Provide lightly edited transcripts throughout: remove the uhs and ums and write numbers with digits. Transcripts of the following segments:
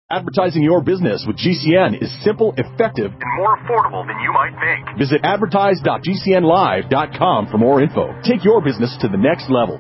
Advertising your business with GCN is simple, effective, and more affordable than you might think. Visit advertise.gcnlive.com for more info. Take your business to the next level.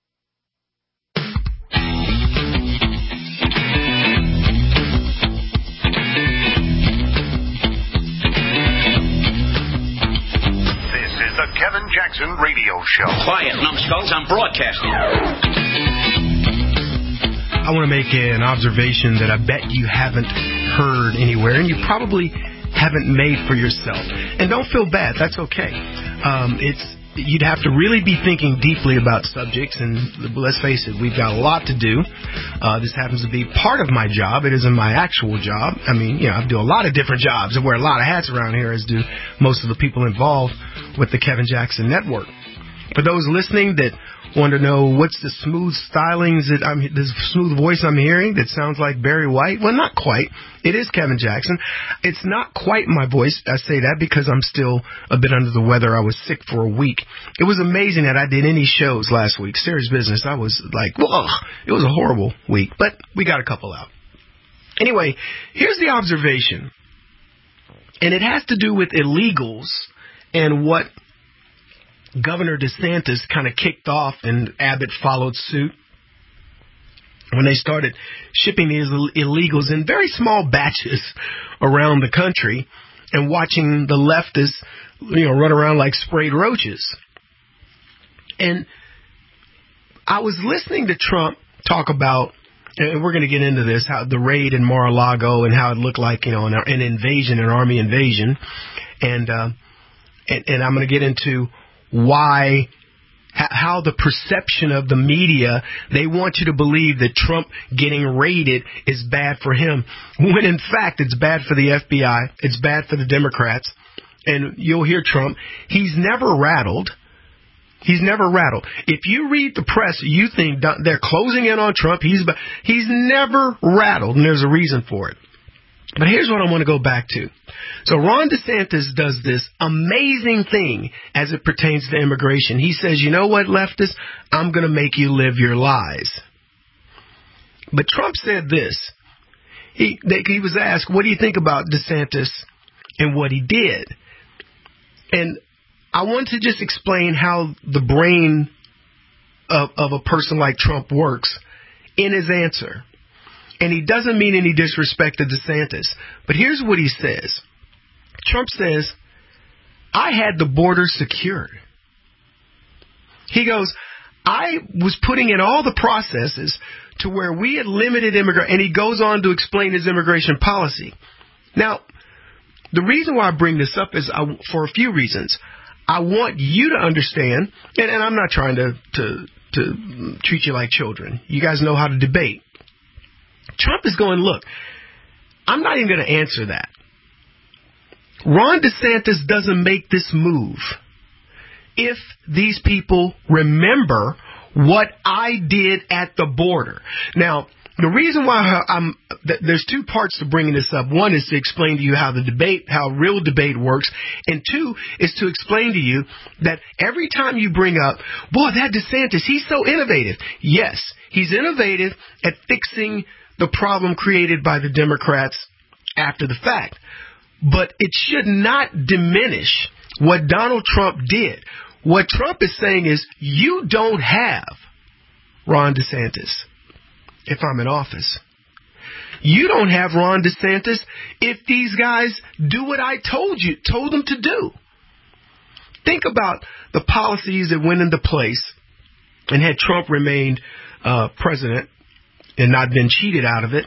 This is the Kevin Jackson Radio Show. Quiet, numbskulls, I'm broadcasting. I want to make an observation that I bet you haven't heard anywhere, and you probably haven't made for yourself. And don't feel bad. That's okay. You'd have to really be thinking deeply about subjects, and let's face it, we've got a lot to do. This happens to be part of my job. It isn't my actual job. I mean, I do a lot of different jobs. I wear a lot of hats around here, as do most of the people involved with the Kevin Jackson Network. For those listening that want to know what's the smooth stylings the smooth voice I'm hearing that sounds like Barry White? Well, not quite. It is Kevin Jackson. It's not quite my voice. I say that because I'm still a bit under the weather. I was sick for a week. It was amazing that I did any shows last week. Serious business. I was like, whoa, it was a horrible week, but we got a couple out. Anyway, here's the observation, and it has to do with illegals and what Governor DeSantis kind of kicked off, and Abbott followed suit when they started shipping these illegals in very small batches around the country and watching the leftists, run around like sprayed roaches. And I was listening to Trump talk about, and we're going to get into this, how the raid in Mar-a-Lago and how it looked like, an invasion, an army invasion. And I'm going to get into how the perception of the media, they want you to believe that Trump getting raided is bad for him, when in fact it's bad for the FBI, it's bad for the Democrats. And you'll hear Trump, he's never rattled. He's never rattled. If you read the press, you think they're closing in on Trump. He's never rattled, and there's a reason for it. But here's what I want to go back to. So Ron DeSantis does this amazing thing as it pertains to immigration. He says, you know what, leftists? I'm going to make you live your lies. But Trump said this. He was asked, what do you think about DeSantis and what he did? And I want to just explain how the brain of a person like Trump works in his answer. And he doesn't mean any disrespect to DeSantis. But here's what he says. Trump says, I had the border secured. He goes, I was putting in all the processes to where we had limited immigration. And he goes on to explain his immigration policy. Now, the reason why I bring this up is for a few reasons. I want you to understand, and I'm not trying to treat you like children. You guys know how to debate. Trump is going, look, I'm not even going to answer that. Ron DeSantis doesn't make this move if these people remember what I did at the border. Now, the reason why there's two parts to bringing this up. One is to explain to you how real debate works. And two is to explain to you that every time you bring up, boy, that DeSantis, he's so innovative. Yes, he's innovative at fixing the problem created by the Democrats after the fact. But it should not diminish what Donald Trump did. What Trump is saying is, you don't have Ron DeSantis if I'm in office. You don't have Ron DeSantis if these guys do what I told them to do. Think about the policies that went into place, and had Trump remained president and not been cheated out of it,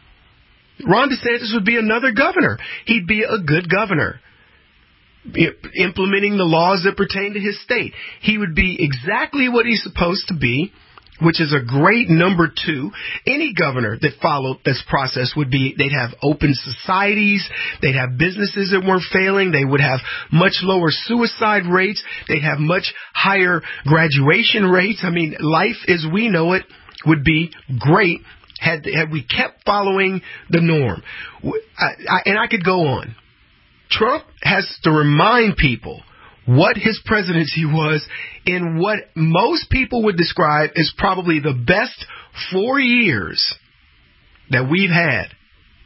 Ron DeSantis would be another governor. He'd be a good governor, implementing the laws that pertain to his state. He would be exactly what he's supposed to be, which is a great number two. Any governor that followed this process they'd have open societies, they'd have businesses that weren't failing, they would have much lower suicide rates, they'd have much higher graduation rates. I mean, life as we know it would be great had we kept following the norm. And I could go on. Trump has to remind people what his presidency was in what most people would describe as probably the best 4 years that we've had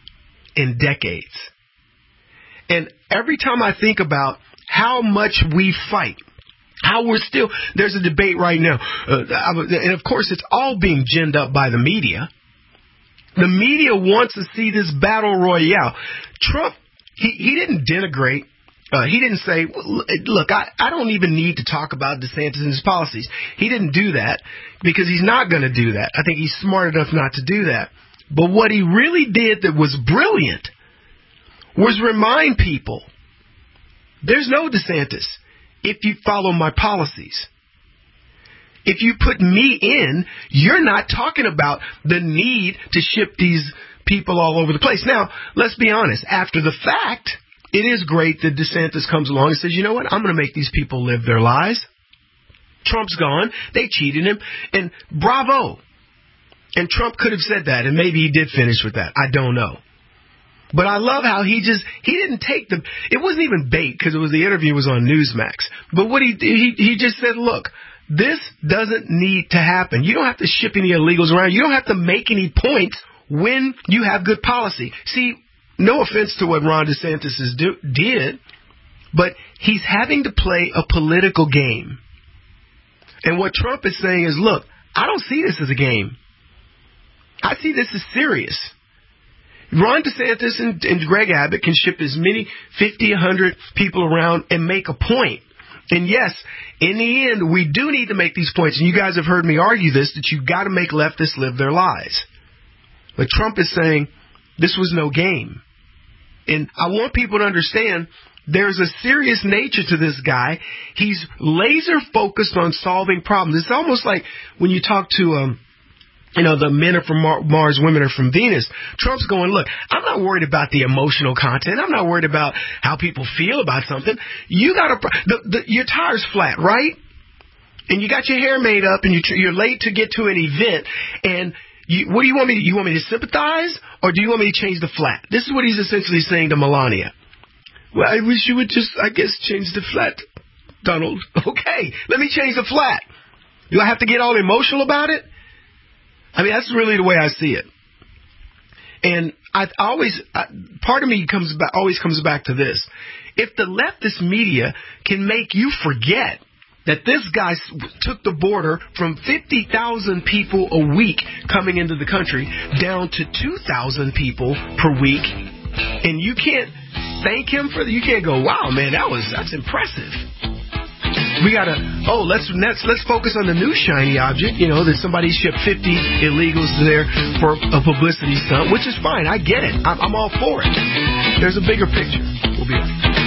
in decades. And every time I think about how much we fight, how we're still, there's a debate right now. And of course, it's all being ginned up by the media. The media wants to see this battle royale. Trump, he didn't denigrate. He didn't say, look, I don't even need to talk about DeSantis and his policies. He didn't do that because he's not going to do that. I think he's smart enough not to do that. But what he really did that was brilliant was remind people, there's no DeSantis if you follow my policies. If you put me in, you're not talking about the need to ship these people all over the place. Now, let's be honest. After the fact, it is great that DeSantis comes along and says, you know what, I'm going to make these people live their lives. Trump's gone. They cheated him. And bravo. And Trump could have said that, and maybe he did finish with that. I don't know. But I love how he didn't take it wasn't even bait because the interview was on Newsmax. But what he just said, look, this doesn't need to happen. You don't have to ship any illegals around. You don't have to make any points when you have good policy. See, no offense to what Ron DeSantis did, but he's having to play a political game. And what Trump is saying is, look, I don't see this as a game. I see this as serious. Ron DeSantis and Greg Abbott can ship as many 50, 100 people around and make a point. And yes, in the end, we do need to make these points. And you guys have heard me argue this, that you've got to make leftists live their lives. But Trump is saying this was no game. And I want people to understand there's a serious nature to this guy. He's laser focused on solving problems. It's almost like when you talk to the men are from Mars, women are from Venus. Trump's going, look, I'm not worried about the emotional content. I'm not worried about how people feel about something. You got your tire's flat, right? And you got your hair made up, and you're late to get to an event. And what do you want me to? You want me to sympathize, or do you want me to change the flat? This is what he's essentially saying to Melania. Well, I wish you would just, I guess, change the flat, Donald. Okay, let me change the flat. Do I have to get all emotional about it? I mean, that's really the way I see it. And part of me always comes back to this. If the leftist media can make you forget that this guy took the border from 50,000 people a week coming into the country down to 2,000 people per week, and you can't thank him for that, you can't go, wow, man, that's impressive. We gotta, let's focus on the new shiny object, that somebody shipped 50 illegals there for a publicity stunt, which is fine. I get it. I'm all for it. There's a bigger picture. We'll be right back.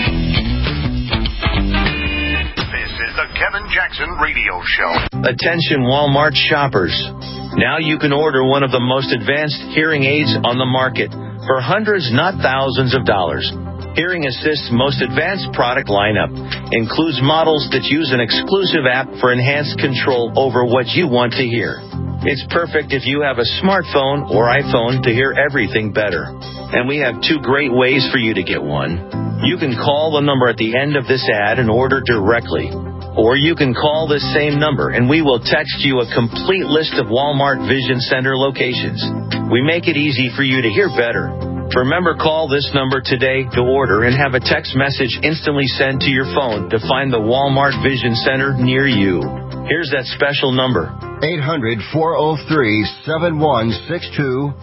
This is the Kevin Jackson Radio Show. Attention Walmart shoppers. Now you can order one of the most advanced hearing aids on the market for hundreds, not thousands of dollars. Hearing Assist's most advanced product lineup includes models that use an exclusive app for enhanced control over what you want to hear. It's perfect if you have a smartphone or iPhone to hear everything better. And we have two great ways for you to get one. You can call the number at the end of this ad and order directly. Or you can call this same number and we will text you a complete list of Walmart Vision Center locations. We make it easy for you to hear better. Remember, call this number today to order and have a text message instantly sent to your phone to find the Walmart Vision Center near you. Here's that special number. 800-403-7162.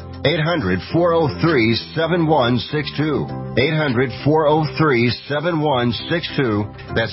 800-403-7162. 800-403-7162. That's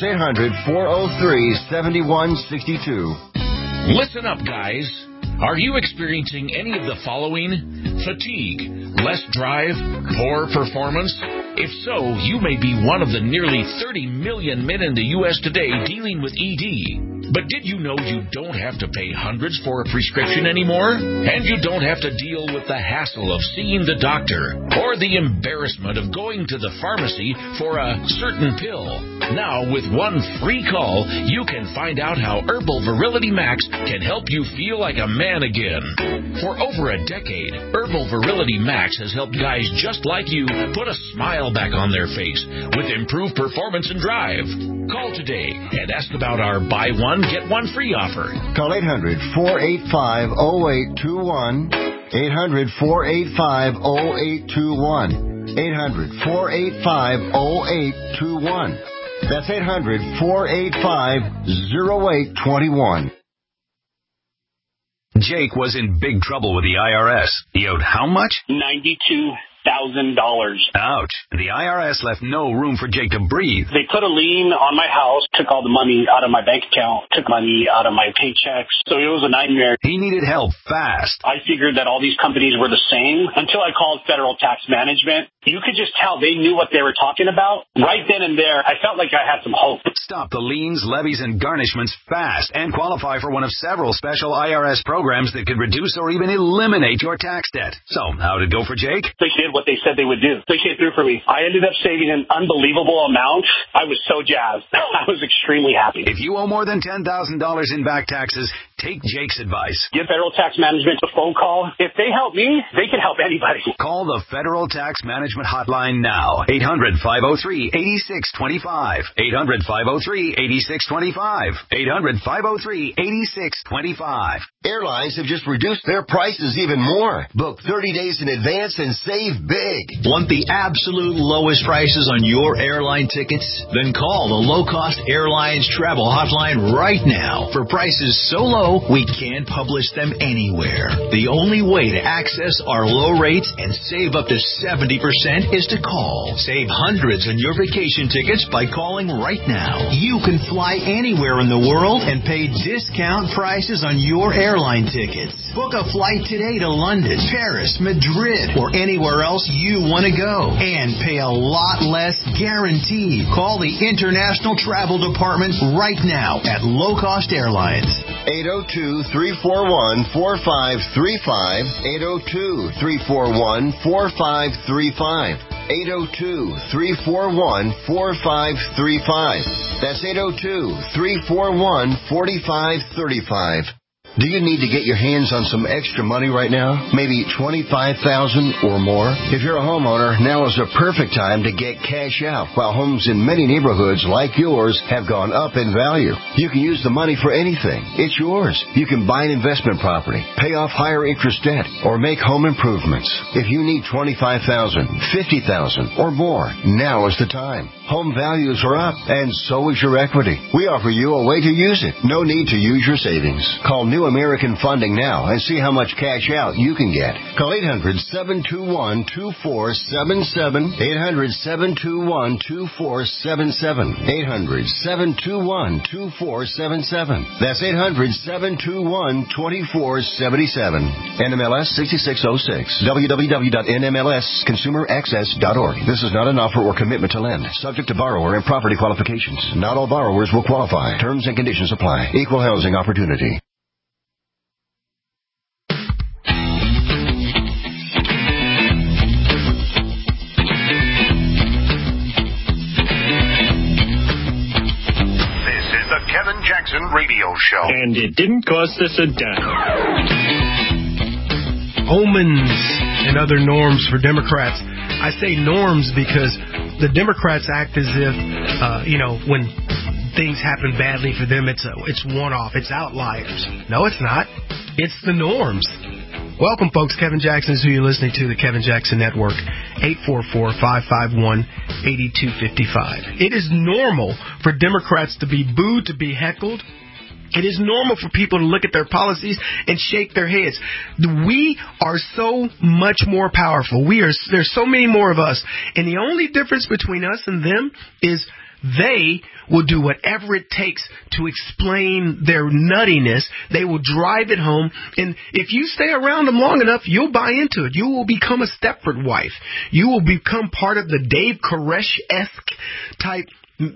800-403-7162. Listen up, guys. Are you experiencing any of the following? Fatigue, less drive, poor performance? If so, you may be one of the nearly 30 million men in the U.S. today dealing with ED. But did you know you don't have to pay hundreds for a prescription anymore? And you don't have to deal with the hassle of seeing the doctor or the embarrassment of going to the pharmacy for a certain pill. Now, with one free call, you can find out how Herbal Virility Max can help you feel like a man again. For over a decade, Herbal Virility Max has helped guys just like you put a smile back on their face with improved performance and drive. Call today and ask about our buy one, get one free offer. Call 800-485-0821. 800-485-0821. 800-485-0821. That's 800-485-0821. Jake was in big trouble with the IRS. He owed how much? $92,000. Ouch. The IRS left no room for Jake to breathe. They put a lien on my house, took all the money out of my bank account, took money out of my paychecks. So it was a nightmare. He needed help fast. I figured that all these companies were the same until I called Federal Tax Management. You could just tell they knew what they were talking about. Right then and there, I felt like I had some hope. Stop the liens, levies, and garnishments fast and qualify for one of several special IRS programs that could reduce or even eliminate your tax debt. So, how'd it go for Jake? They did what they said they would do. They came through for me. I ended up saving an unbelievable amount. I was so jazzed. I was extremely happy. If you owe more than $10,000 in back taxes, take Jake's advice. Give Federal Tax Management a phone call. If they help me, they can help anybody. Call the Federal Tax Management hotline now. 800-503-8625. 800-503-8625. 800-503-8625. Airlines have just reduced their prices even more. Book 30 days in advance and save big. Want the absolute lowest prices on your airline tickets? Then call the Low Cost Airlines Travel Hotline right now. For prices so low, we can't publish them anywhere. The only way to access our low rates and save up to 70% is to call. Save hundreds on your vacation tickets by calling right now. You can fly anywhere in the world and pay discount prices on your airline tickets. Book a flight today to London, Paris, Madrid, or anywhere else you want to go and pay a lot less guaranteed. Call the International Travel Department right now at Low Cost Airlines. 802-341-4535. 802-341-4535. 802-341-4535. That's 802-341-4535. Do you need to get your hands on some extra money right now? Maybe $25,000 or more? If you're a homeowner, now is the perfect time to get cash out while homes in many neighborhoods like yours have gone up in value. You can use the money for anything. It's yours. You can buy an investment property, pay off higher interest debt, or make home improvements. If you need $25,000, $50,000 or more, now is the time. Home values are up, and so is your equity. We offer you a way to use it. No need to use your savings. Call New American Funding now and see how much cash out you can get. Call 800-721-2477. 800-721-2477. 800-721-2477. That's 800-721-2477. NMLS 6606. www.nmlsconsumeraccess.org. This is not an offer or commitment to lend. Subject to borrower and property qualifications. Not all borrowers will qualify. Terms and conditions apply. Equal housing opportunity. Kevin Jackson Radio Show. And it didn't cost us a dime. Omens and other norms for Democrats. I say norms because the Democrats act as if, when things happen badly for them, it's one-off. It's outliers. No, it's not. It's the norms. Welcome, folks. Kevin Jackson is who you're listening to, the Kevin Jackson Network, 844-551-8255. It is normal for Democrats to be booed, to be heckled. It is normal for people to look at their policies and shake their heads. We are so much more powerful. There's so many more of us. And the only difference between us and them is they will do whatever it takes to explain their nuttiness. They will drive it home. And if you stay around them long enough, you'll buy into it. You will become a Stepford wife. You will become part of the Dave Koresh-esque type,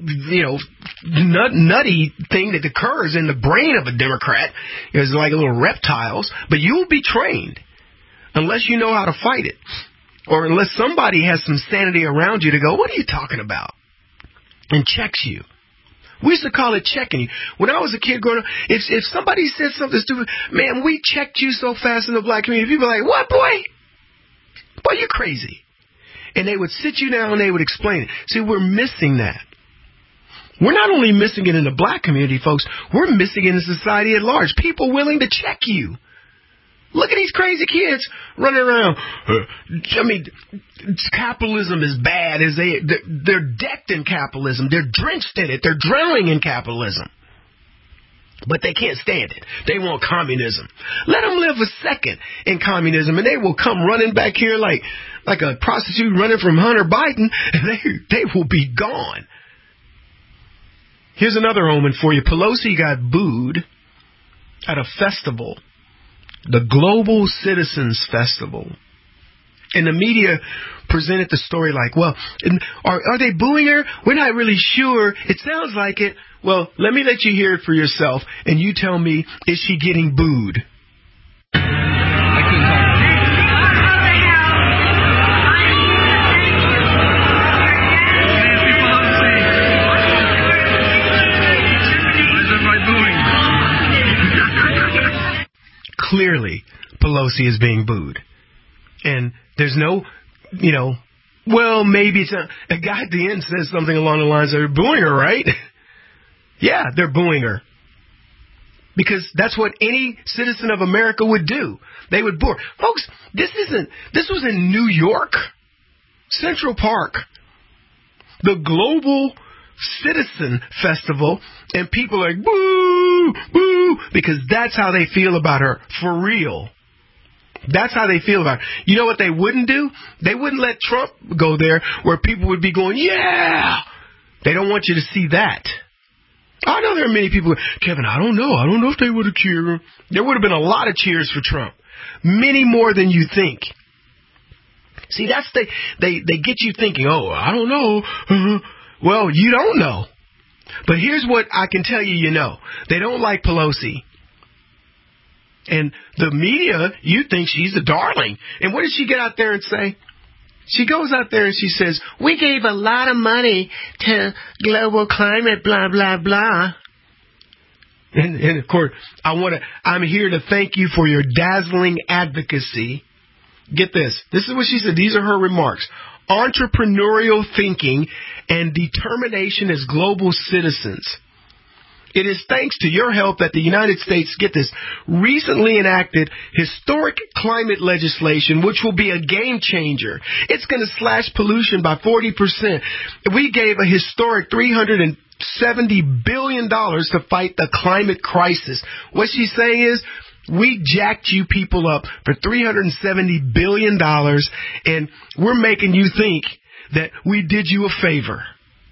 nutty thing that occurs in the brain of a Democrat. It's like little reptiles. But you'll be trained unless you know how to fight it. Or unless somebody has some sanity around you to go, what are you talking about? And checks you. We used to call it checking you. When I was a kid growing up, if somebody said something stupid, man, we checked you so fast in the black community. People were like, what, boy? Boy, you're crazy. And they would sit you down and they would explain it. See, we're missing that. We're not only missing it in the black community, folks, we're missing it in society at large. People willing to check you. Look at these crazy kids running around. I mean, capitalism is bad. They're decked in capitalism. They're drenched in it. They're drowning in capitalism. But they can't stand it. They want communism. Let them live a second in communism, and they will come running back here like a prostitute running from Hunter Biden, and they will be gone. Here's another omen for you. Pelosi got booed at a festival, the Global Citizens Festival. And the media presented the story like, well, are they booing her? We're not really sure. It sounds like it. Well, let me let you hear it for yourself, and you tell me, is she getting booed? Clearly, Pelosi is being booed. And there's no, well, maybe it's a guy at the end says something along the lines of, they're booing her, right? Yeah, they're booing her. Because that's what any citizen of America would do. They would boo her. Folks, this was in New York, Central Park, the Global Citizen Festival, and people are like, boo, boo, because that's how they feel about her, for real. That's how they feel about her. You know what they wouldn't do? They wouldn't let Trump go there where people would be going, yeah! They don't want you to see that. I know there are many people, Kevin, I don't know if they would have cheered. There would have been a lot of cheers for Trump. Many more than you think. See, they get you thinking, oh, I don't know. Well, you don't know. But here's what I can tell you, you know. They don't like Pelosi. And the media, you think she's a darling. And what does she get out there and say? She goes out there and she says, we gave a lot of money to global climate, blah, blah, blah. And of course, I'm here to thank you for your dazzling advocacy. Get this. This is what she said. These are her remarks. Entrepreneurial thinking and determination as global citizens. It is thanks to your help that the United States, get this, recently enacted historic climate legislation, which will be a game changer. It's going to slash pollution by 40%. We gave a historic $370 billion to fight the climate crisis. What she's saying is, we jacked you people up for $370 billion, and we're making you think that we did you a favor.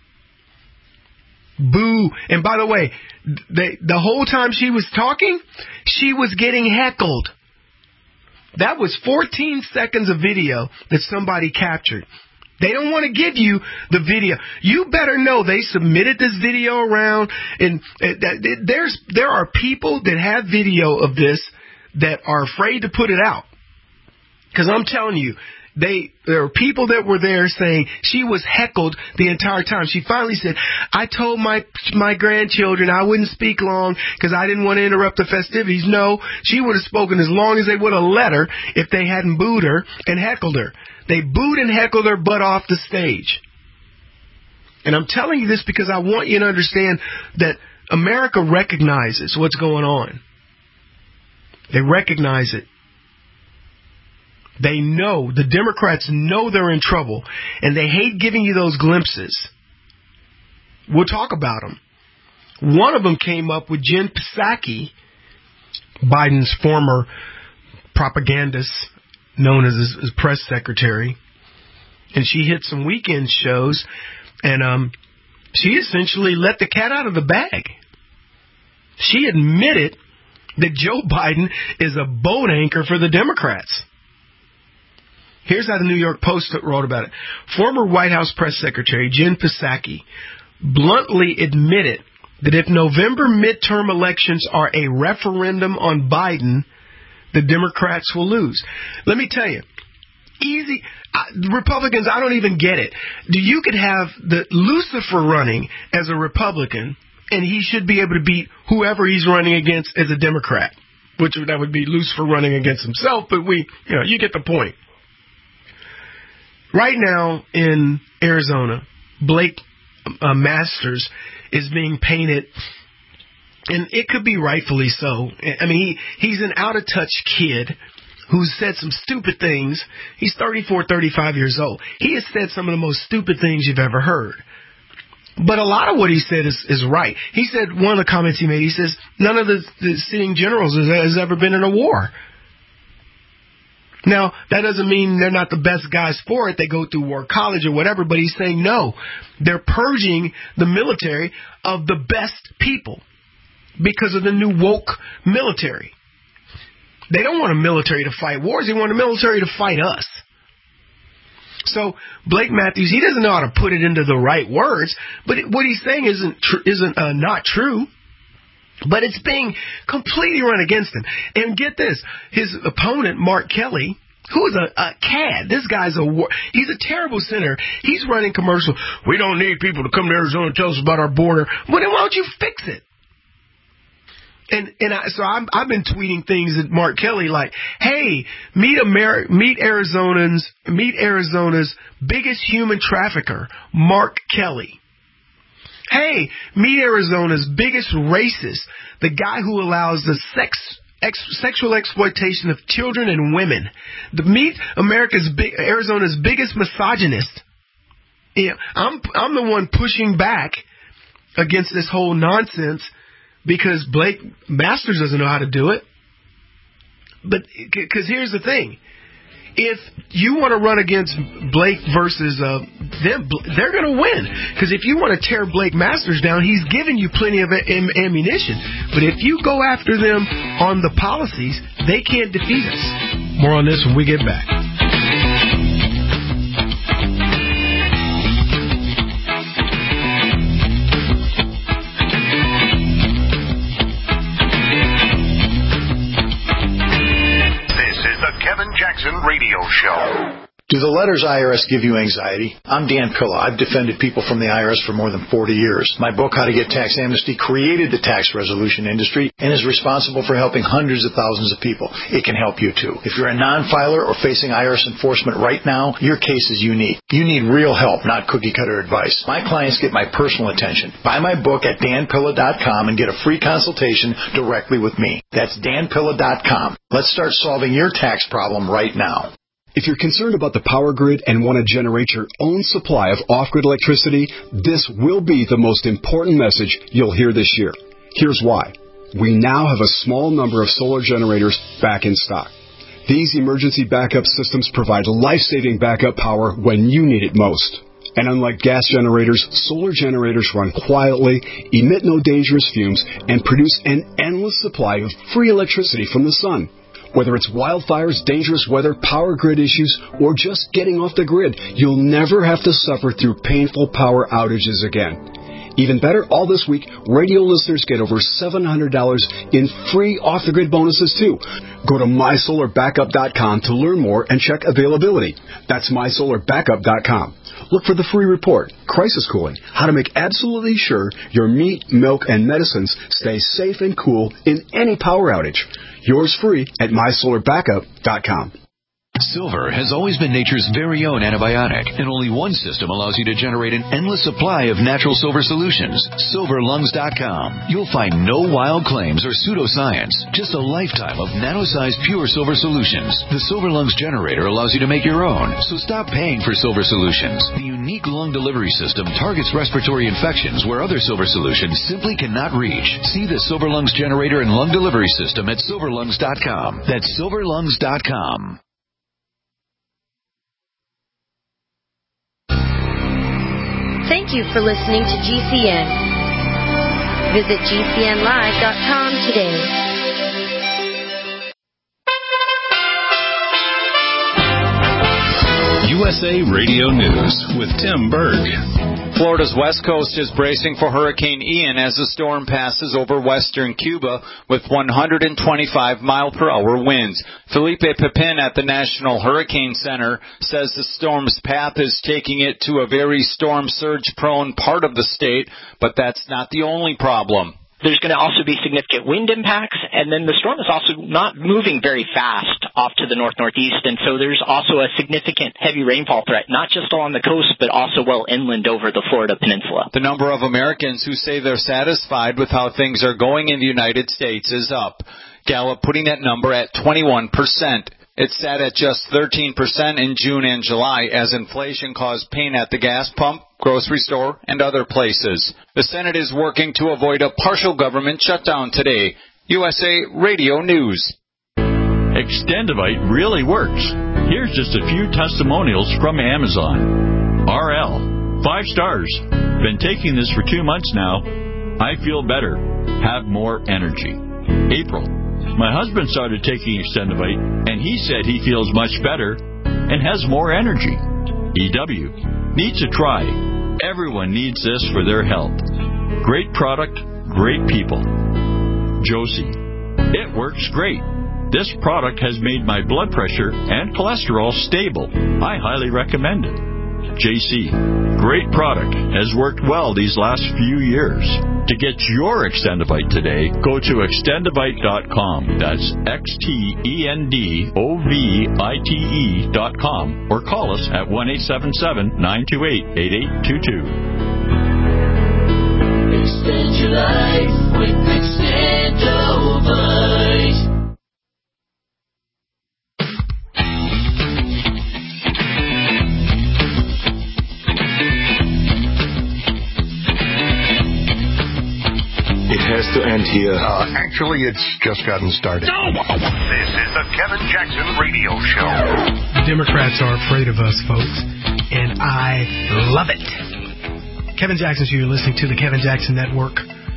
Boo. And by the way, the whole time she was talking, she was getting heckled. That was 14 seconds of video that somebody captured. They don't want to give you the video. You better know they submitted this video around, and there are people that have video of this that are afraid to put it out. Because I'm telling you, there are people that were there saying she was heckled the entire time. She finally said, I told my grandchildren I wouldn't speak long because I didn't want to interrupt the festivities. No, she would have spoken as long as they would have let her if they hadn't booed her and heckled her. They booed and heckled her butt off the stage. And I'm telling you this because I want you to understand that America recognizes what's going on. They recognize it. They know, the Democrats know they're in trouble, and they hate giving you those glimpses. We'll talk about them. One of them came up with Jen Psaki, Biden's former propagandist, known as his press secretary, and she hit some weekend shows, and she essentially let the cat out of the bag. She admitted that Joe Biden is a boat anchor for the Democrats. Here's how the New York Post wrote about it. Former White House press secretary Jen Psaki bluntly admitted that if November midterm elections are a referendum on Biden, the Democrats will lose. Let me tell you, easy. Republicans, I don't even get it. You could have the Lucifer running as a Republican, and he should be able to beat whoever he's running against as a Democrat, which that would be Lucifer running against himself, but you get the point. Right now in Arizona, Blake Masters is being painted, and it could be rightfully so. I mean, he's an out-of-touch kid who's said some stupid things. He's 34, 35 years old. He has said some of the most stupid things you've ever heard. But a lot of what he said is right. He said, one of the comments he made, he says, none of the sitting generals has ever been in a war. Now, that doesn't mean they're not the best guys for it. They go through war college or whatever, but he's saying, no, they're purging the military of the best people because of the new woke military. They don't want a military to fight wars. They want a military to fight us. So Blake Matthews, he doesn't know how to put it into the right words, but what he's saying isn't not true. But it's being completely run against him. And get this, his opponent, Mark Kelly, who is a cad. This guy's he's a terrible senator. He's running commercials. We don't need people to come to Arizona and tell us about our border. Well, then why don't you fix it? So I've been tweeting things at Mark Kelly like, hey, meet Arizona's biggest human trafficker, Mark Kelly. Hey, meet Arizona's biggest racist, the guy who allows the sexual exploitation of children and women. Meet Arizona's biggest misogynist. Yeah, I'm the one pushing back against this whole nonsense because Blake Masters doesn't know how to do it. But because here's the thing. If you want to run against Blake versus them, they're going to win. Because if you want to tear Blake Masters down, he's giving you plenty of ammunition. But if you go after them on the policies, they can't defeat us. More on this when we get back. Kevin Jackson Radio Show. Do the letters IRS give you anxiety? I'm Dan Pilla. I've defended people from the IRS for more than 40 years. My book, How to Get Tax Amnesty, created the tax resolution industry and is responsible for helping hundreds of thousands of people. It can help you, too. If you're a non-filer or facing IRS enforcement right now, your case is unique. You need real help, not cookie-cutter advice. My clients get my personal attention. Buy my book at danpilla.com and get a free consultation directly with me. That's danpilla.com. Let's start solving your tax problem right now. If you're concerned about the power grid and want to generate your own supply of off-grid electricity, this will be the most important message you'll hear this year. Here's why. We now have a small number of solar generators back in stock. These emergency backup systems provide life-saving backup power when you need it most. And unlike gas generators, solar generators run quietly, emit no dangerous fumes, and produce an endless supply of free electricity from the sun. Whether it's wildfires, dangerous weather, power grid issues, or just getting off the grid, you'll never have to suffer through painful power outages again. Even better, all this week, radio listeners get over $700 in free off-the-grid bonuses, too. Go to mysolarbackup.com to learn more and check availability. That's mysolarbackup.com. Look for the free report, Crisis Cooling, how to make absolutely sure your meat, milk, and medicines stay safe and cool in any power outage. Yours free at mysolarbackup.com. Silver has always been nature's very own antibiotic, and only one system allows you to generate an endless supply of natural silver solutions. SilverLungs.com. You'll find no wild claims or pseudoscience, just a lifetime of nano-sized pure silver solutions. The Silver Lungs generator allows you to make your own, so stop paying for silver solutions. The unique lung delivery system targets respiratory infections where other silver solutions simply cannot reach. See the Silver Lungs generator and lung delivery system at SilverLungs.com. That's SilverLungs.com. Thank you for listening to GCN. Visit GCNlive.com today. USA Radio News with Tim Berg. Florida's west coast is bracing for Hurricane Ian as the storm passes over western Cuba with 125-mile-per-hour winds. Felipe Pepin at the National Hurricane Center says the storm's path is taking it to a very storm surge-prone part of the state, but that's not the only problem. There's going to also be significant wind impacts, and then the storm is also not moving very fast off to the north-northeast. And so there's also a significant heavy rainfall threat, not just along the coast, but also well inland over the Florida Peninsula. The number of Americans who say they're satisfied with how things are going in the United States is up. Gallup putting that number at 21%. It sat at just 13% in June and July as inflation caused pain at the gas pump, grocery store, and other places. The Senate is working to avoid a partial government shutdown today. USA Radio News. Extendivite really works. Here's just a few testimonials from Amazon. RL, 5 stars. Been taking this for 2 months now. I feel better. Have more energy. April, my husband started taking Extendivite, and he said he feels much better and has more energy. EW, needs to try. Everyone needs this for their health. Great product, great people. Josie, it works great. This product has made my blood pressure and cholesterol stable. I highly recommend it. JC, great product. Has worked well these last few years. To get your Extendivite today, go to extendivite.com. That's XTENDOVITE.com or call us at 1-877-928-8822. Extend your life with Extendivite. It has to end here. Actually, it's just gotten started. This is the Kevin Jackson Radio Show. Democrats are afraid of us, folks, and I love it. Kevin Jackson, so you're listening to the Kevin Jackson Network.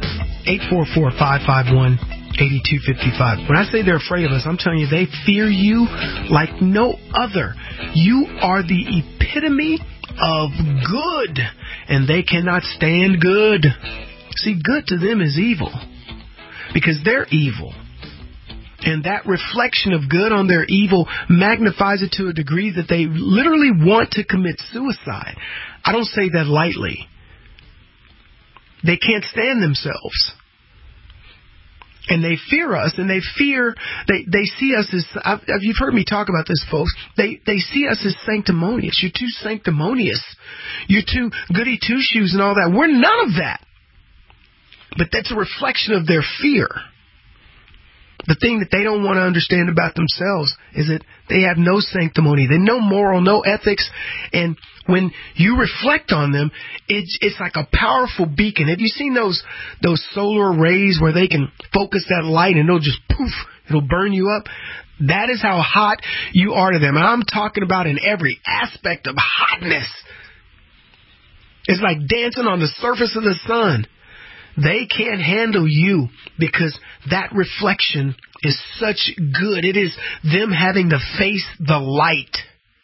844-551-8255. When I say they're afraid of us, I'm telling you, they fear you like no other. You are the epitome of good, and they cannot stand good. See, good to them is evil because they're evil. And that reflection of good on their evil magnifies it to a degree that they literally want to commit suicide. I don't say that lightly. They can't stand themselves. And they fear us, and they see us as, you've heard me talk about this, folks, they see us as sanctimonious. You're too sanctimonious. You're too goody two-shoes and all that. We're none of that. But that's a reflection of their fear. The thing that they don't want to understand about themselves is that they have no sanctimony. They no moral, no ethics. And when you reflect on them, it's like a powerful beacon. Have you seen those solar rays where they can focus that light and it'll just poof, it'll burn you up? That is how hot you are to them. And I'm talking about in every aspect of hotness. It's like dancing on the surface of the sun. They can't handle you because that reflection is such good. It is them having to face the light.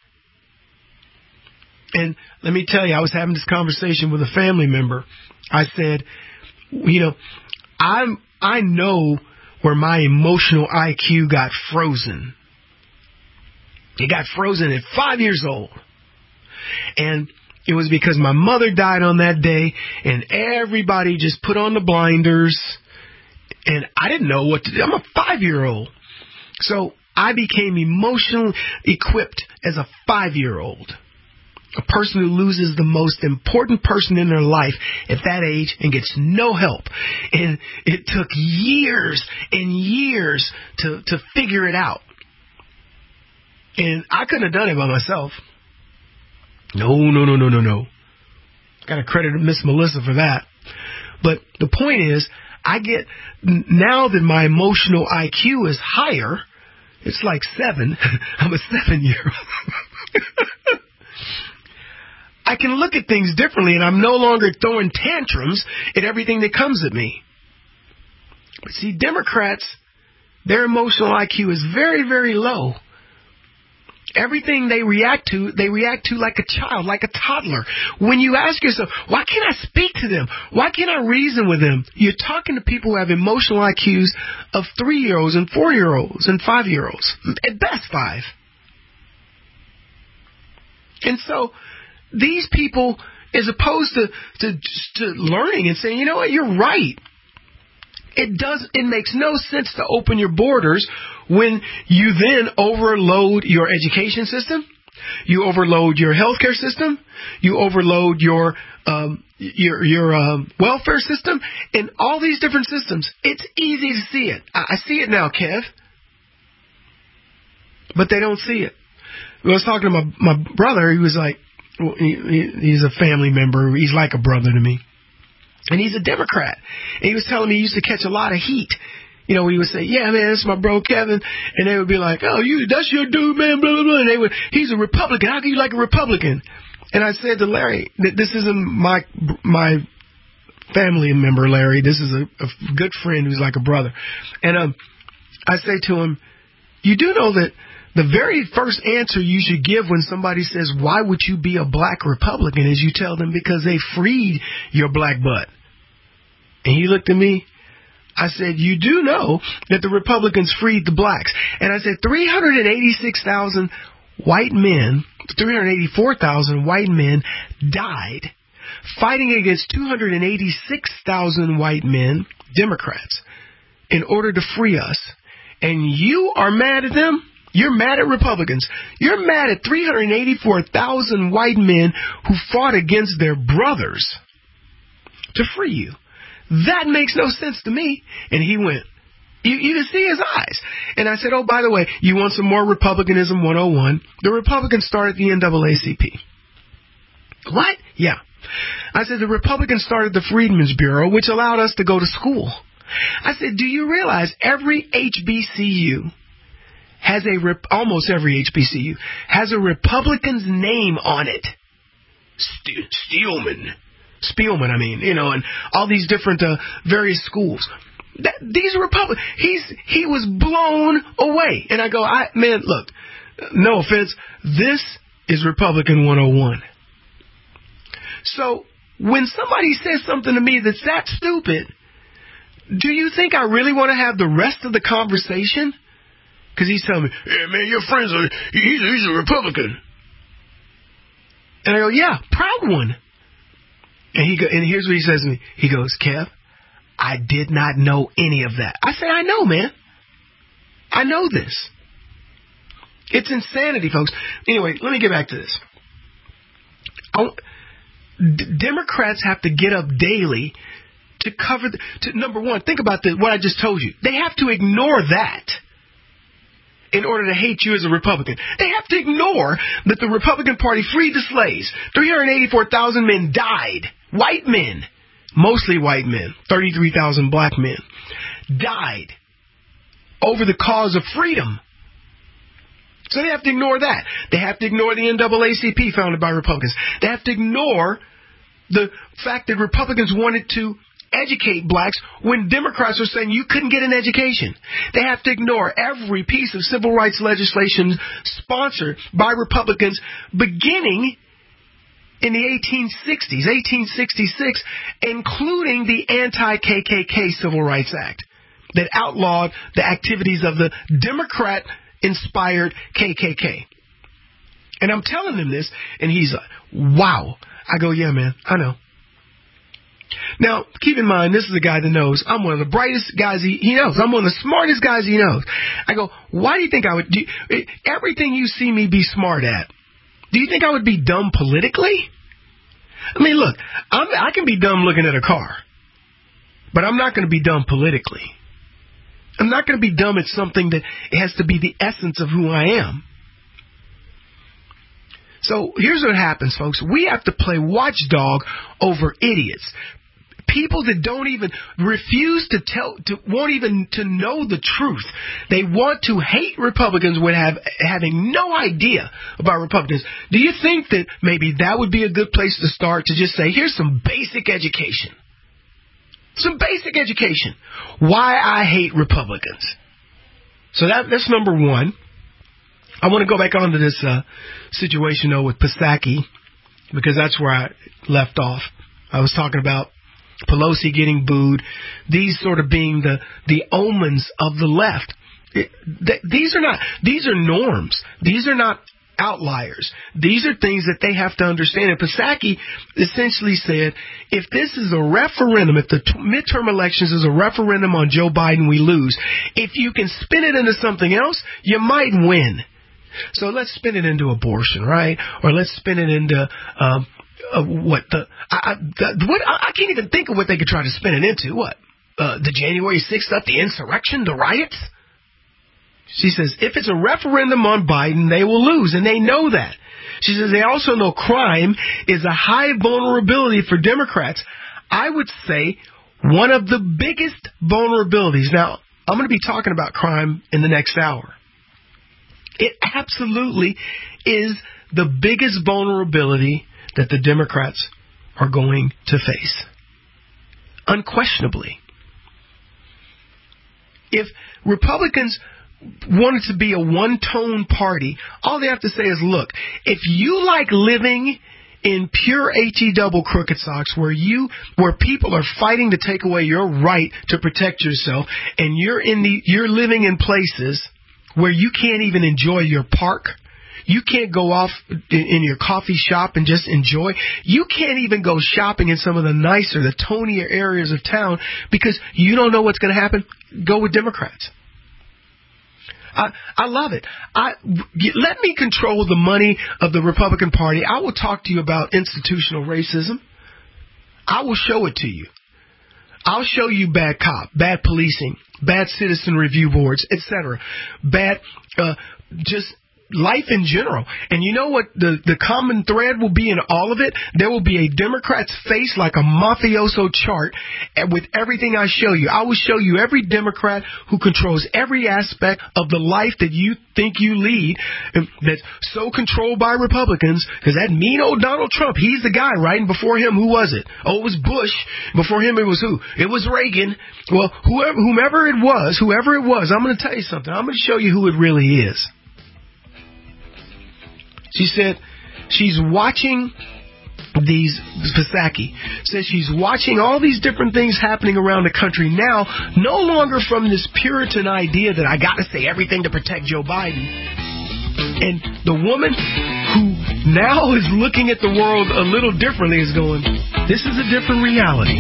And let me tell you, I was having this conversation with a family member. I said, I know where my emotional IQ got frozen. It got frozen at 5 years old. And it was because my mother died on that day, and everybody just put on the blinders, and I didn't know what to do. I'm a 5-year-old. So I became emotionally equipped as a 5-year-old. A person who loses the most important person in their life at that age and gets no help. And it took years and years to figure it out. And I couldn't have done it by myself. No. Got to credit Miss Melissa for that. But the point is, now that my emotional IQ is higher, it's like 7. I'm a 7-year-old. I can look at things differently, and I'm no longer throwing tantrums at everything that comes at me. But see, Democrats, their emotional IQ is very, very low. Everything they react to like a child, like a toddler. When you ask yourself, why can't I speak to them? Why can't I reason with them? You're talking to people who have emotional IQs of 3-year-olds and 4-year-olds and 5-year-olds. At best 5. And so these people, as opposed to learning and saying, you know what, you're right. It makes no sense to open your borders when you then overload your education system, you overload your healthcare system, you overload your welfare system, and all these different systems, it's easy to see it. I see it now, Kev. But they don't see it. I was talking to my brother. He was like, well, he's a family member. He's like a brother to me. And he's a Democrat. And he was telling me he used to catch a lot of heat. You know, he would say, yeah, man, that's my bro Kevin. And they would be like, oh, that's your dude, man, blah, blah, blah. And he's a Republican. How can you like a Republican? And I said to Larry, this isn't my family member, Larry. This is a good friend who's like a brother. And I say to him, you do know that the very first answer you should give when somebody says, why would you be a black Republican, is you tell them because they freed your black butt. And he looked at me. I said, you do know that the Republicans freed the blacks. And I said, 386,000 white men, 384,000 white men died fighting against 286,000 white men, Democrats, in order to free us. And you are mad at them? You're mad at Republicans. You're mad at 384,000 white men who fought against their brothers to free you. That makes no sense to me. And he went, you can see his eyes. And I said, oh, by the way, you want some more Republicanism 101? The Republicans started the NAACP. What? Yeah. I said, the Republicans started the Freedmen's Bureau, which allowed us to go to school. I said, do you realize every HBCU has almost every HBCU has a Republican's name on it? Spielman, I mean, and all these different various schools. These are Republicans. He was blown away. And I go, man, look, no offense, this is Republican 101. So when somebody says something to me that's that stupid, do you think I really want to have the rest of the conversation? Because he's telling me, hey, man, your friend's he's a Republican. And I go, yeah, proud one. And here's what he says to me. He goes, Kev, I did not know any of that. I said, I know, man. I know this. It's insanity, folks. Anyway, let me get back to this. Democrats have to get up daily to cover number one, think about what I just told you. They have to ignore that in order to hate you as a Republican. They have to ignore that the Republican Party freed the slaves. 384,000 men died. White men, mostly white men, 33,000 black men, died over the cause of freedom. So they have to ignore that. They have to ignore the NAACP founded by Republicans. They have to ignore the fact that Republicans wanted to educate blacks when Democrats were saying you couldn't get an education. They have to ignore every piece of civil rights legislation sponsored by Republicans beginning in the 1860s, 1866, including the anti-KKK Civil Rights Act that outlawed the activities of the Democrat-inspired KKK. And I'm telling him this, and he's like, wow. I go, yeah, man, I know. Now, keep in mind, this is a guy that knows I'm one of the brightest guys he knows. I'm one of the smartest guys he knows. I go, why do you think I would do everything you see me be smart at? Do you think I would be dumb politically? I mean, look, I can be dumb looking at a car, but I'm not going to be dumb politically. I'm not going to be dumb at something that has to be the essence of who I am. So here's what happens, folks. We have to play watchdog over idiots. People that don't even refuse won't even to know the truth. They want to hate Republicans with having no idea about Republicans. Do you think that maybe that would be a good place to start, to just say, here's some basic education? Some basic education. Why I hate Republicans. So that's number one. I want to go back onto this situation, though, with Psaki, because that's where I left off. I was talking about Pelosi getting booed, these sort of being the omens of the left. These are norms. These are not outliers. These are things that they have to understand. And Psaki essentially said, if this is a referendum, if the midterm elections is a referendum on Joe Biden, we lose. If you can spin it into something else, you might win. So let's spin it into abortion, right? Or let's spin it into I can't even think of what they could try to spin it into. What? The January 6th stuff, the insurrection, the riots? She says, if it's a referendum on Biden, they will lose, and they know that. She says they also know crime is a high vulnerability for Democrats. I would say one of the biggest vulnerabilities. Now, I'm going to be talking about crime in the next hour. It absolutely is the biggest vulnerability that the Democrats are going to face. Unquestionably. If Republicans wanted to be a one-tone party, all they have to say is, look, if you like living in pure HE-double crooked socks where people are fighting to take away your right to protect yourself, and you're living in places where you can't even enjoy your park, you can't go off in your coffee shop and just enjoy. You can't even go shopping in some of the nicer, the tonier areas of town because you don't know what's going to happen. Go with Democrats. I love it. Let me control the money of the Republican Party. I will talk to you about institutional racism. I will show it to you. I'll show you bad cop, bad policing, bad citizen review boards, etc. Bad, just life in general. And you know what the common thread will be in all of it? There will be a Democrat's face like a mafioso chart with everything I show you. I will show you every Democrat who controls every aspect of the life that you think you lead that's so controlled by Republicans, because that mean old Donald Trump, he's the guy, right? And before him, who was it? Oh, it was Bush. Before him, it was who? It was Reagan. Well, whoever it was, I'm going to tell you something. I'm going to show you who it really is. She said she's watching Psaki says she's watching all these different things happening around the country now, no longer from this Puritan idea that I got to say everything to protect Joe Biden. And the woman who now is looking at the world a little differently is going, this is a different reality.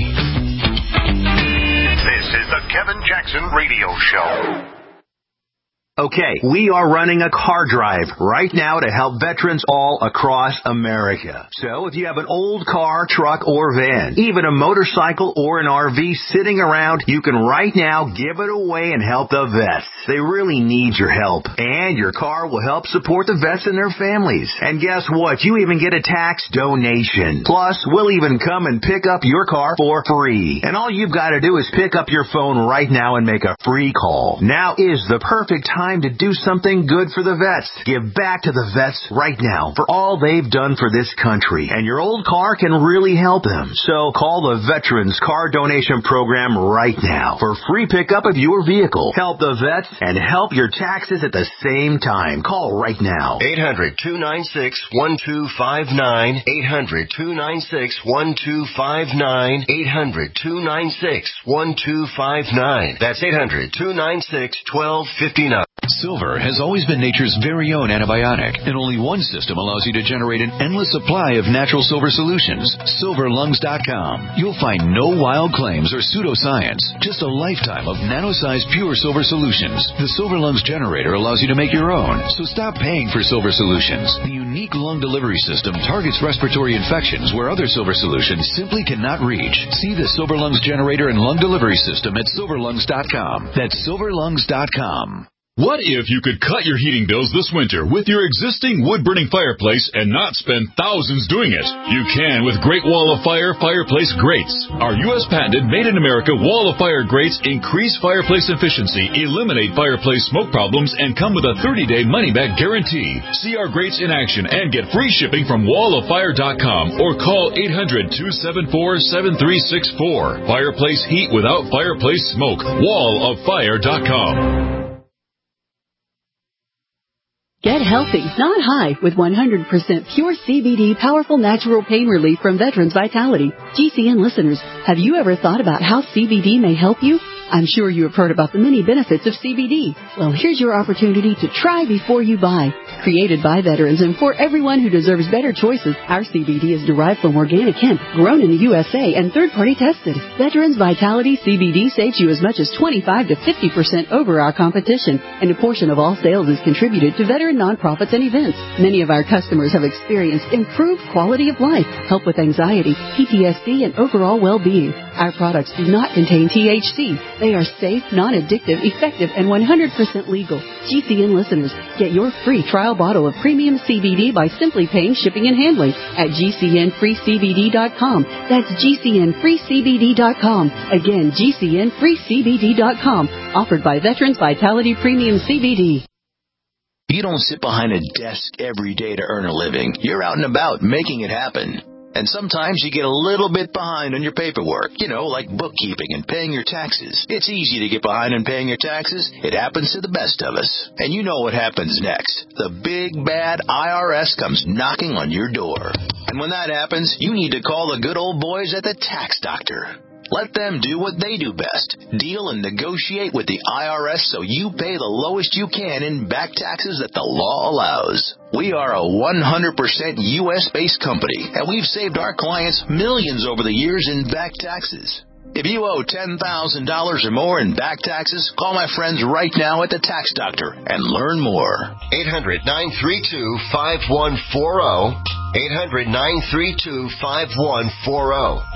This is the Kevin Jackson Radio Show. Okay, we are running a car drive right now to help veterans all across America. So if you have an old car, truck, or van, even a motorcycle or an RV sitting around, you can right now give it away and help the vets. They really need your help. And your car will help support the vets and their families. And guess what? You even get a tax donation. Plus, we'll even come and pick up your car for free. And all you've got to do is pick up your phone right now and make a free call. Now is the perfect time to do something good for the vets. Give back to the vets right now for all they've done for this country. And your old car can really help them. So call the Veterans Car Donation Program right now for free pickup of your vehicle. Help the vets and help your taxes at the same time. Call right now. 800-296-1259. 800-296-1259. 800-296-1259. That's 800-296-1259. Silver has always been nature's very own antibiotic, and only one system allows you to generate an endless supply of natural silver solutions. SilverLungs.com. You'll find no wild claims or pseudoscience, just a lifetime of nano-sized pure silver solutions. The Silver Lungs generator allows you to make your own, so stop paying for silver solutions. The unique lung delivery system targets respiratory infections where other silver solutions simply cannot reach. See the Silver Lungs generator and lung delivery system at SilverLungs.com. That's SilverLungs.com. What if you could cut your heating bills this winter with your existing wood-burning fireplace and not spend thousands doing it? You can with Great Wall of Fire fireplace grates. Our U.S. patented made-in-America Wall of Fire grates increase fireplace efficiency, eliminate fireplace smoke problems, and come with a 30-day money-back guarantee. See our grates in action and get free shipping from walloffire.com or call 800-274-7364. Fireplace heat without fireplace smoke. walloffire.com. Get healthy, not high, with 100% pure CBD powerful natural pain relief from Veterans Vitality. GCN listeners, have you ever thought about how CBD may help you? I'm sure you have heard about the many benefits of CBD. Well, here's your opportunity to try before you buy. Created by veterans and for everyone who deserves better choices, our CBD is derived from organic hemp, grown in the USA and third-party tested. Veterans Vitality CBD saves you as much as 25 to 50% over our competition, and a portion of all sales is contributed to veteran nonprofits and events. Many of our customers have experienced improved quality of life, help with anxiety, PTSD, and overall well-being. Our products do not contain THC. They are safe, non-addictive, effective, and 100% legal. GCN listeners, get your free trial bottle of premium CBD by simply paying shipping and handling at GCNFreeCBD.com. That's GCNFreeCBD.com. Again, GCNFreeCBD.com. Offered by Veterans Vitality Premium CBD. You don't sit behind a desk every day to earn a living. You're out and about making it happen. And sometimes you get a little bit behind on your paperwork, like bookkeeping and paying your taxes. It's easy to get behind on paying your taxes. It happens to the best of us. And you know what happens next. The big, bad IRS comes knocking on your door. And when that happens, you need to call the good old boys at the Tax Doctor. Let them do what they do best. Deal and negotiate with the IRS so you pay the lowest you can in back taxes that the law allows. We are a 100% U.S.-based company, and we've saved our clients millions over the years in back taxes. If you owe $10,000 or more in back taxes, call my friends right now at the Tax Doctor and learn more. 800-932-5140. 800-932-5140.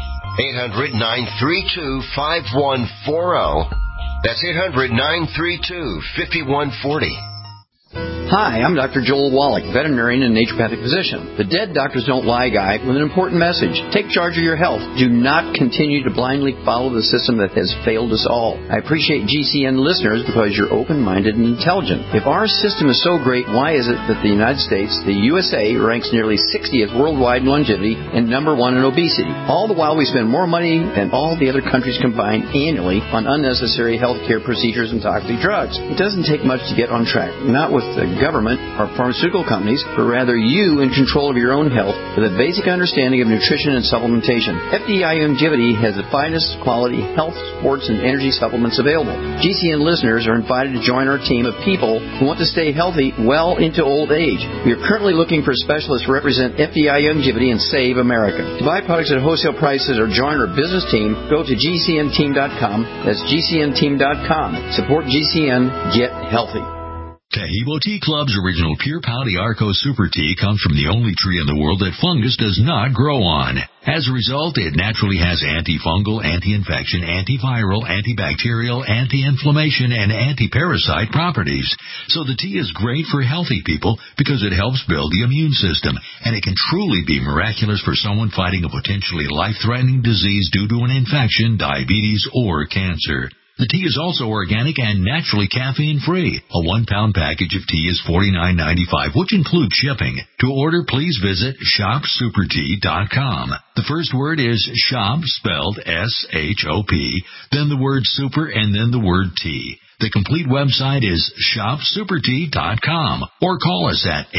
800-932-5140. That's 800-932-5140. Hi, I'm Dr. Joel Wallach, veterinarian and naturopathic physician. The Dead Doctors Don't Lie guy with an important message. Take charge of your health. Do not continue to blindly follow the system that has failed us all. I appreciate GCN listeners because you're open-minded and intelligent. If our system is so great, why is it that the United States, the USA, ranks nearly 60th worldwide in longevity and number 1 in obesity? All the while we spend more money than all the other countries combined annually on unnecessary healthcare procedures and toxic drugs. It doesn't take much to get on track. Not with the government or pharmaceutical companies, but rather you in control of your own health with a basic understanding of nutrition and supplementation. FDI Longevity has the finest quality health, sports, and energy supplements available. GCN listeners are invited to join our team of people who want to stay healthy well into old age. We are currently looking for specialists to represent FDI Longevity and Save America. To buy products at wholesale prices or join our business team, go to GCNteam.com. That's GCNteam.com. Support GCN. Get healthy. Taheebo Tea Club's original Pure Pouty Arco Super Tea comes from the only tree in the world that fungus does not grow on. As a result, it naturally has antifungal, anti-infection, antiviral, antibacterial, anti-inflammation, and anti-parasite properties. So the tea is great for healthy people because it helps build the immune system, and it can truly be miraculous for someone fighting a potentially life-threatening disease due to an infection, diabetes, or cancer. The tea is also organic and naturally caffeine-free. A 1-pound package of tea is $49.95, which includes shipping. To order, please visit shopsupertea.com. The first word is shop, spelled S-H-O-P, then the word super, and then the word tea. The complete website is shopsupertea.com, or call us at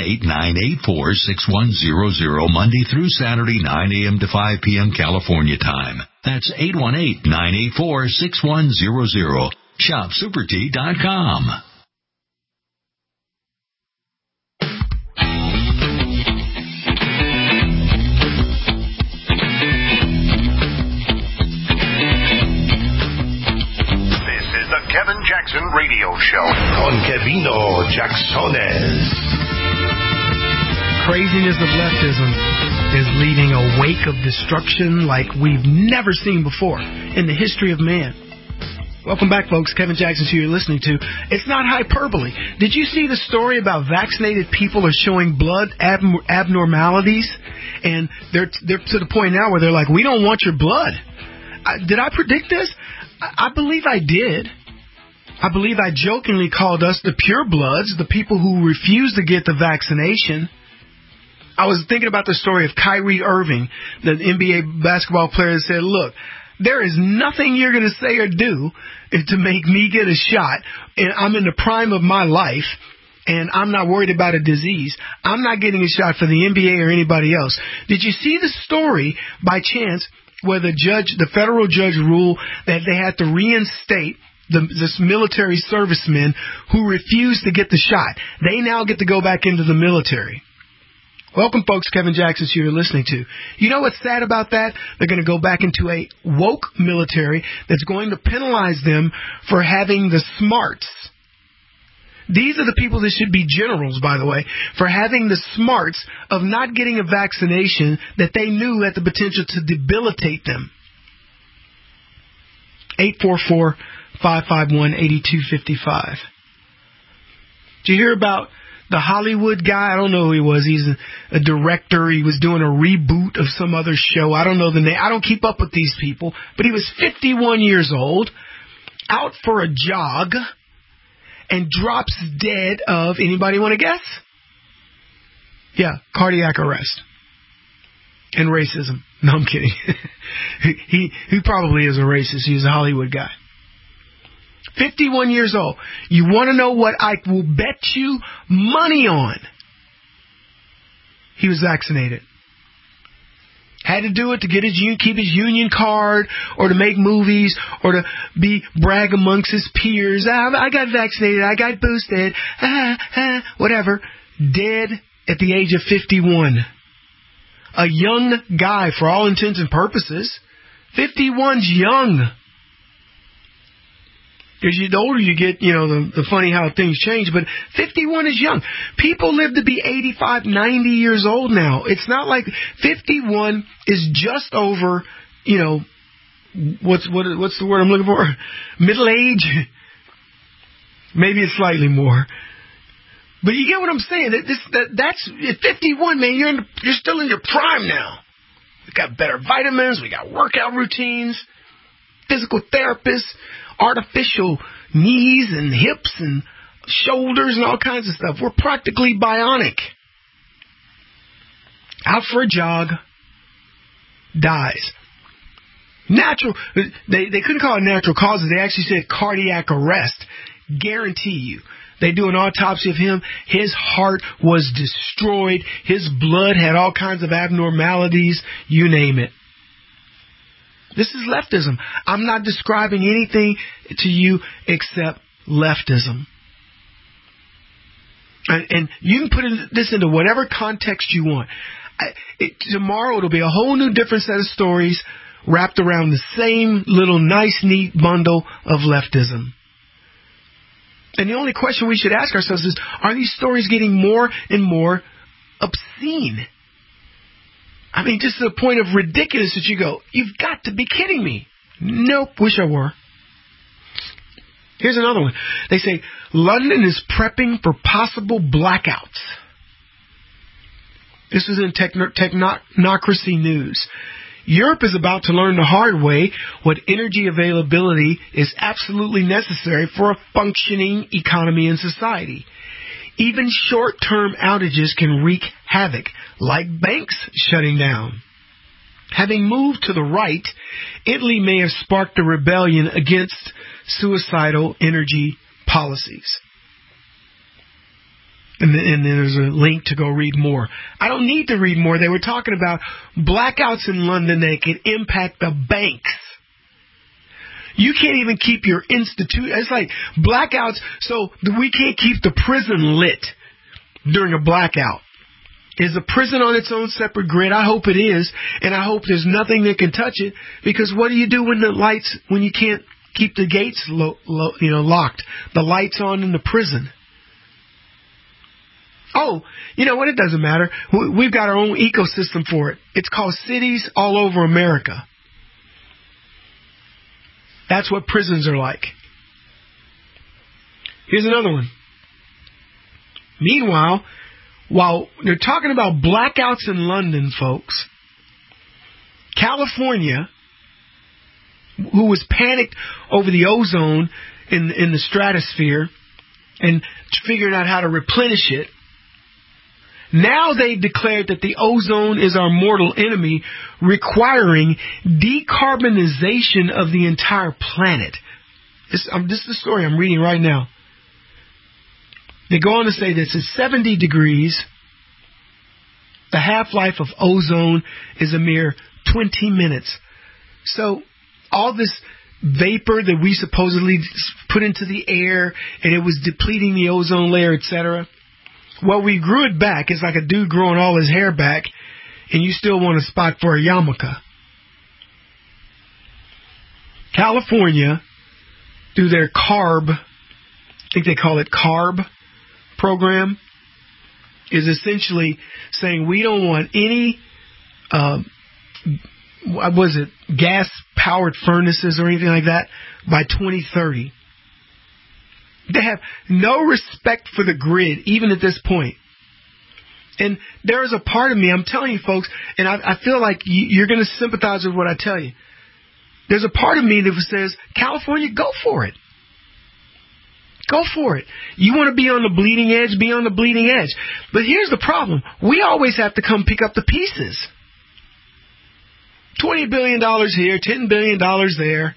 818-984-6100 Monday through Saturday, 9 a.m. to 5 p.m. California time. That's 818-984-6100. shopsupertea.com. Kevin Jackson Radio Show con Kevino Jacksones. Craziness of leftism is leading a wake of destruction like we've never seen before in the history of man. Welcome back, folks. Kevin Jackson, who you're listening to. It's not hyperbole. Did you see the story about vaccinated people are showing blood abnormalities? And they're to the point now where they're like, we don't want your blood. Did I predict this? I believe I did. I believe I jokingly called us the purebloods, the people who refused to get the vaccination. I was thinking about the story of Kyrie Irving, the NBA basketball player that said, look, there is nothing you're going to say or do to make me get a shot. And I'm in the prime of my life, and I'm not worried about a disease. I'm not getting a shot for the NBA or anybody else. Did you see the story by chance where the federal judge ruled that they had to reinstate this military servicemen who refused to get the shot. They now get to go back into the military. Welcome, folks. Kevin Jackson's here you're listening to. You know what's sad about that? They're going to go back into a woke military that's going to penalize them for having the smarts. These are the people that should be generals, by the way, for having the smarts of not getting a vaccination that they knew had the potential to debilitate them. 844-551-8255. Did you hear about the Hollywood guy? I don't know who he was. He's a director. He was doing a reboot of some other show. I don't know the name. I don't keep up with these people. But he was 51 years old, out for a jog, and drops dead of, anybody want to guess? Yeah, cardiac arrest. And racism. No, I'm kidding. He probably is a racist. He's a Hollywood guy. 51 years old. You want to know what I will bet you money on? He was vaccinated. Had to do it to get keep his union card, or to make movies, or to brag amongst his peers. I got vaccinated. I got boosted. Whatever. Dead at the age of 51. A young guy, for all intents and purposes. 51's young. Because the older you get, the funny how things change. But 51 is young. People live to be 85, 90 years old now. It's not like 51 is just over, what's the word I'm looking for? Middle age? Maybe it's slightly more. But you get what I'm saying. That's at 51, man. You're still in your prime now. We got better vitamins. We got workout routines, physical therapists, artificial knees and hips and shoulders and all kinds of stuff. We're practically bionic. Out for a jog, dies. Natural. They couldn't call it natural causes. They actually said cardiac arrest. Guarantee you. They do an autopsy of him. His heart was destroyed. His blood had all kinds of abnormalities. You name it. This is leftism. I'm not describing anything to you except leftism. And you can put this into whatever context you want. Tomorrow it'll be a whole new different set of stories wrapped around the same little nice, neat bundle of leftism. And the only question we should ask ourselves is, are these stories getting more and more obscene? I mean, just to the point of ridiculous that you go, you've got to be kidding me. Nope, wish I were. Here's another one. They say, London is prepping for possible blackouts. This is in Technocracy News. Europe is about to learn the hard way what energy availability is absolutely necessary for a functioning economy and society. Even short-term outages can wreak havoc, like banks shutting down. Having moved to the right, Italy may have sparked a rebellion against suicidal energy policies. And there's a link to go read more. I don't need to read more. They were talking about blackouts in London that could impact the banks. You can't even keep your institute. It's like blackouts, so we can't keep the prison lit during a blackout. Is the prison on its own separate grid? I hope it is, and I hope there's nothing that can touch it. Because what do you do when you can't keep the gates locked? The lights on in the prison. Oh, you know what? It doesn't matter. We've got our own ecosystem for it. It's called cities all over America. That's what prisons are like. Here's another one. Meanwhile, while they're talking about blackouts in London, folks, California, who was panicked over the ozone in the stratosphere and figuring out how to replenish it, now they've declared that the ozone is our mortal enemy, requiring decarbonization of the entire planet. This is the story I'm reading right now. They go on to say this at 70 degrees, the half-life of ozone is a mere 20 minutes. So all this vapor that we supposedly put into the air, and it was depleting the ozone layer, etc. Well, we grew it back. It's like a dude growing all his hair back, and you still want a spot for a yarmulke. California, through their CARB, I think they call it CARB program, is essentially saying we don't want any, gas-powered furnaces or anything like that by 2030. They have no respect for the grid, even at this point. And there is a part of me, I'm telling you folks, and I feel like you're going to sympathize with what I tell you. There's a part of me that says, California, go for it. Go for it. You want to be on the bleeding edge, be on the bleeding edge. But here's the problem. We always have to come pick up the pieces. $20 billion here, $10 billion there.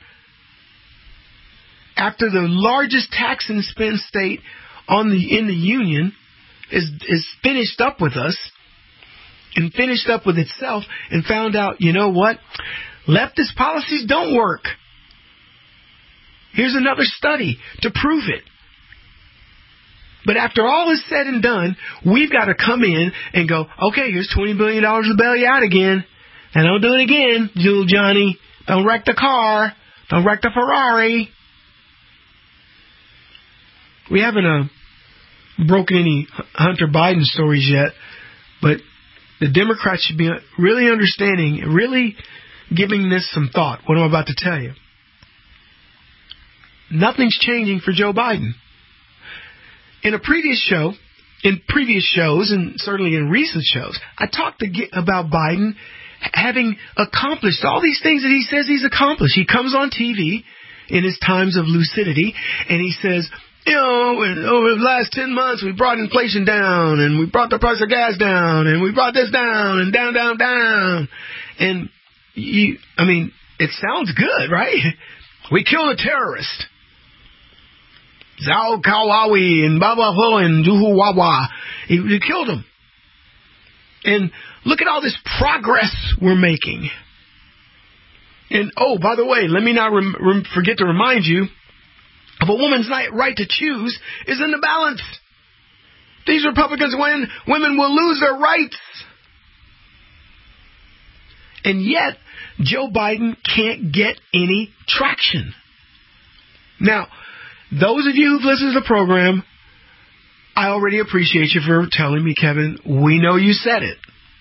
After the largest tax and spend state in the union is finished up with us and finished up with itself and found out, you know what? Leftist policies don't work. Here's another study to prove it. But after all is said and done, we've got to come in and go, okay, here's $20 billion to bail you out again. And don't do it again, Jewel Johnny. Don't wreck the car. Don't wreck the Ferrari. We haven't broken any Hunter Biden stories yet, but the Democrats should be really understanding, really giving this some thought, what I'm about to tell you. Nothing's changing for Joe Biden. In previous shows, and certainly in recent shows, I talked about Biden having accomplished all these things that he says he's accomplished. He comes on TV in his times of lucidity, and he says, you know, over the last 10 months, we brought inflation down, and we brought the price of gas down, and we brought this down, and down, down, down. And, it sounds good, right? We killed a terrorist. Zhao Kawaii and Baba Ho and Juhu Wawa. We killed him. And look at all this progress we're making. And, oh, by the way, let me not forget to remind you of a woman's right to choose is in the balance. These Republicans win, women will lose their rights. And yet, Joe Biden can't get any traction. Now, those of you who've listened to the program, I already appreciate you for telling me, Kevin, we know you said it.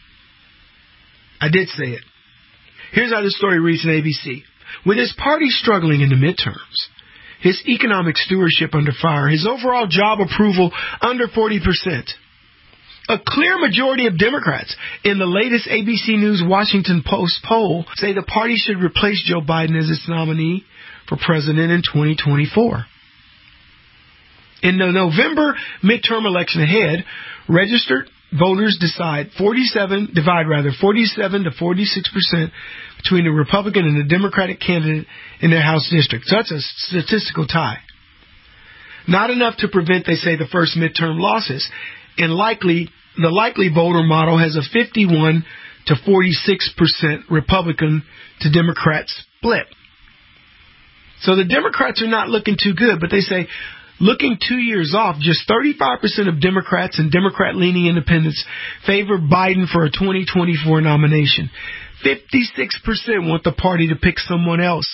I did say it. Here's how the story reads in ABC. With his party struggling in the midterms, his economic stewardship under fire, his overall job approval under 40%, a clear majority of Democrats in the latest ABC News Washington Post poll say the party should replace Joe Biden as its nominee for president in 2024. In the November midterm election ahead, registered voters divide 47 to 46% between the Republican and the Democratic candidate in their House district. So that's a statistical tie. Not enough to prevent, they say, the first midterm losses. And the likely voter model has a 51 to 46% Republican to Democrat split. So the Democrats are not looking too good, but they say, looking 2 years off, just 35% of Democrats and Democrat-leaning independents favor Biden for a 2024 nomination. 56% want the party to pick someone else.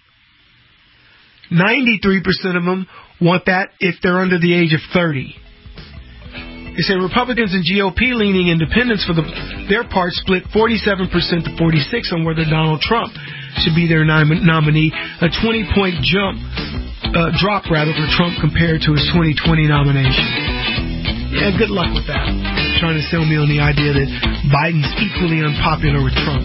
93% of them want that if they're under the age of 30. They say Republicans and GOP-leaning independents, for their part, split 47% to 46% on whether Donald Trump should be their nominee, a 20-point drop for Trump compared to his 2020 nomination. Yeah, good luck with that. Trying to sell me on the idea that Biden's equally unpopular with Trump.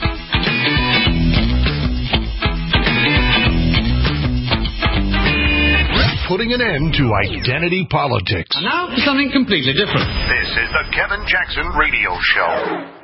Putting an end to identity politics. And now for something completely different. This is the Kevin Jackson Radio Show.